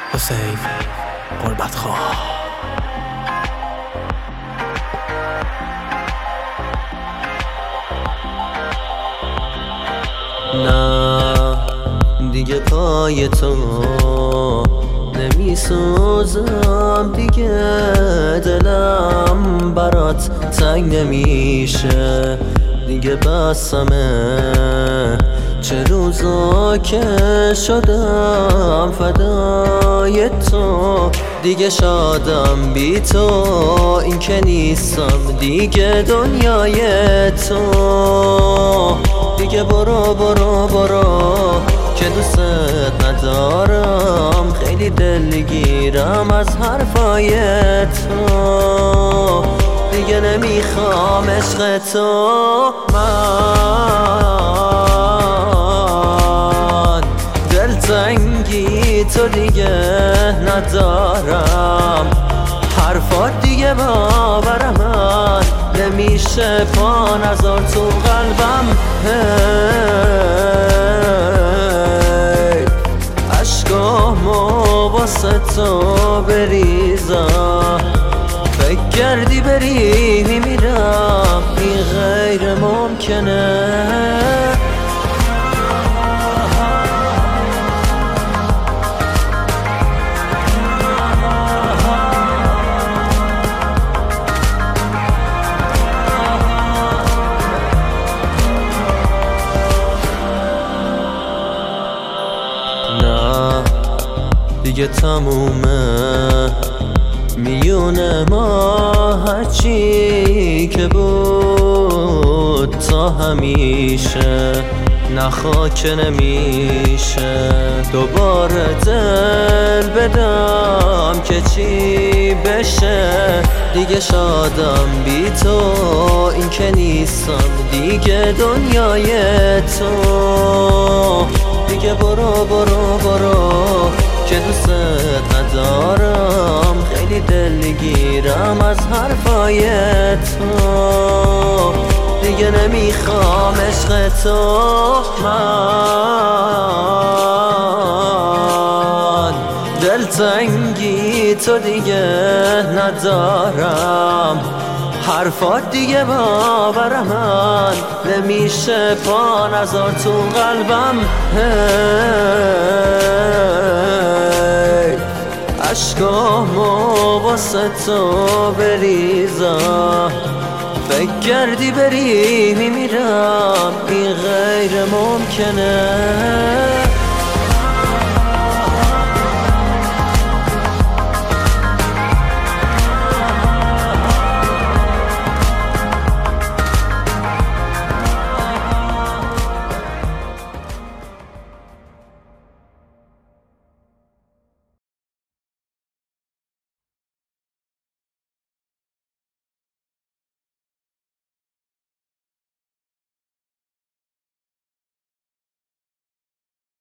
حسین غربت خواه. نه دیگه پای تو نمی سوزم، دیگه دلم برات تنگ نمیشه، دیگه بسمه چه روزا که شدم فدای تو، دیگه شادم بی تو، این که نیستم دیگه دنیای تو، دیگه برو برو برو که دوست ندارم، خیلی دلگیرم از حرفای تو، دیگه نمیخوام عشق تو، من دلتنگی تو دیگه ندارم، حرفات دیگه باورم من نمیشه، پا نذار تو قلبم، عشقامو واسه تو بریزم، فکر کردی بری میمیرم، این غیر ممکنه. نه دیگه تمومه میونه ما، هرچی که بود تا همیشه نخوا که نمیشه، دوباره دل بدم که چی بشه، دیگه شادم بی تو، این که نیستم دیگه دنیای تو، دیگه برو برو برو که دوست ندارم، خیلی دلگیرم از حرفای تو، دیگه نمیخوام عشق تو، من دلتنگی تو دیگه ندارم، حرفات دیگه باورم من نمیشه، پا نذار تو قلبم، عشقامو واسه تو بریزم، فکر کردی بری میمیرم، این غیر ممکنه.